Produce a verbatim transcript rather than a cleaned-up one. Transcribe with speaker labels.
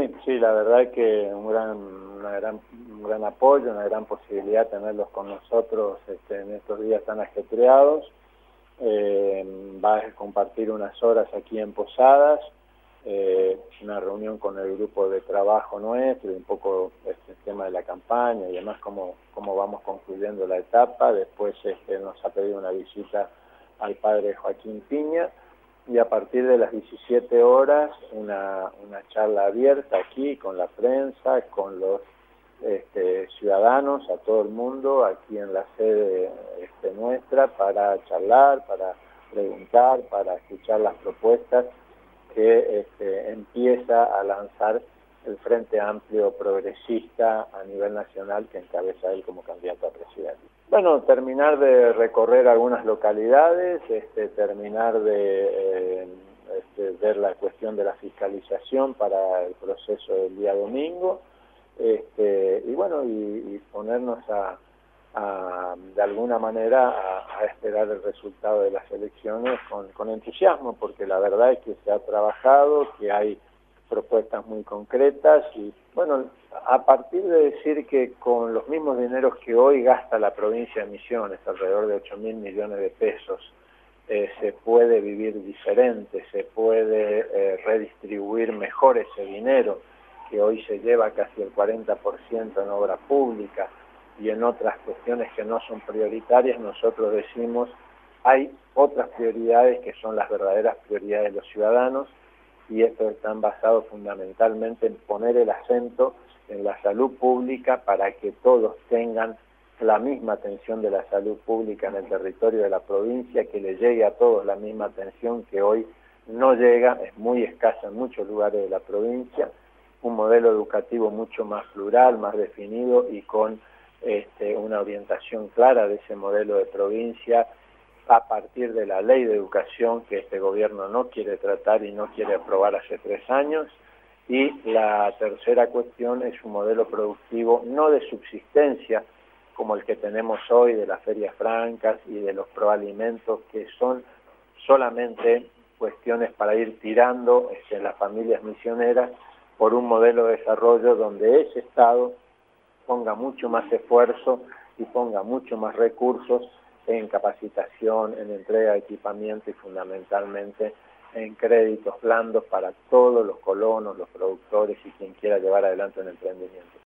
Speaker 1: Sí, sí, la verdad que un gran, una gran, un gran apoyo, una gran posibilidad tenerlos con nosotros este, en estos días tan ajetreados. Eh, va a compartir unas horas aquí en Posadas, eh, una reunión con el grupo de trabajo nuestro, y un poco este tema de la campaña y demás, cómo, cómo vamos concluyendo la etapa. Después este, nos ha pedido una visita al padre Joaquín Piña, y a partir de las diecisiete horas una, una charla abierta aquí con la prensa, con los este, ciudadanos, a todo el mundo, aquí en la sede este, nuestra, para charlar, para preguntar, para escuchar las propuestas que este, empieza a lanzar el Frente Amplio Progresista a nivel nacional, que encabeza él como candidato a presidente. Bueno, terminar de recorrer algunas localidades, este, terminar de eh, este, ver la cuestión de la fiscalización para el proceso del día domingo, este, y bueno, y, y ponernos a, a, de alguna manera a, a esperar el resultado de las elecciones con, con entusiasmo, porque la verdad es que se ha trabajado, que hay propuestas muy concretas, y bueno, a partir de decir que con los mismos dineros que hoy gasta la provincia de Misiones, alrededor de ocho mil millones de pesos, eh, se puede vivir diferente, se puede eh, redistribuir mejor ese dinero, que hoy se lleva casi el cuarenta por ciento en obra pública y en otras cuestiones que no son prioritarias. Nosotros decimos, hay otras prioridades que son las verdaderas prioridades de los ciudadanos, y esto están basados fundamentalmente en poner el acento en la salud pública para que todos tengan la misma atención de la salud pública en el territorio de la provincia, que le llegue a todos la misma atención que hoy no llega, es muy escasa en muchos lugares de la provincia, un modelo educativo mucho más plural, más definido y con este, una orientación clara de ese modelo de provincia, a partir de la ley de educación que este gobierno no quiere tratar y no quiere aprobar hace tres años. Y la tercera cuestión es un modelo productivo no de subsistencia como el que tenemos hoy, de las ferias francas y de los proalimentos, que son solamente cuestiones para ir tirando este, en las familias misioneras, por un modelo de desarrollo donde ese Estado ponga mucho más esfuerzo y ponga mucho más recursos en capacitación, en entrega de equipamiento y fundamentalmente en créditos blandos para todos los colonos, los productores y quien quiera llevar adelante un emprendimiento.